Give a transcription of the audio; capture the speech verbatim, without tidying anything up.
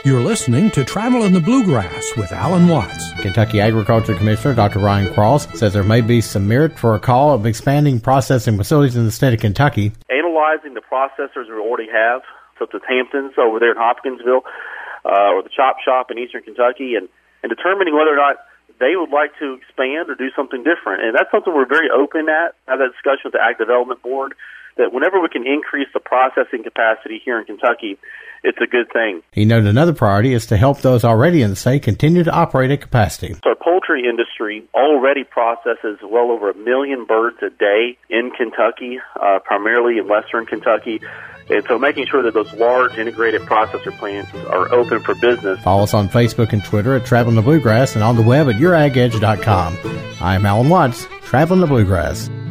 You're listening to Travel in the Bluegrass with Alan Watts. Kentucky Agriculture Commissioner Doctor Ryan Quarles says there may be some merit for a call of expanding processing facilities in the state of Kentucky. Analyzing the processors we already have, such as Hamptons over there in Hopkinsville, uh, or the Chop Shop in eastern Kentucky, and, and determining whether or not they would like to expand or do something different. And that's something we're very open at. I had that discussion with the Ag Development Board, that whenever we can increase the processing capacity here in Kentucky, it's a good thing. He noted another priority is to help those already in the state continue to operate at capacity. So our poultry industry already processes well over a million birds a day in Kentucky, uh, primarily in western Kentucky. And so making sure that those large integrated processor plants are open for business. Follow us on Facebook and Twitter at Traveling the Bluegrass and on the web at your ag edge dot com. I'm Alan Watts, Traveling the Bluegrass.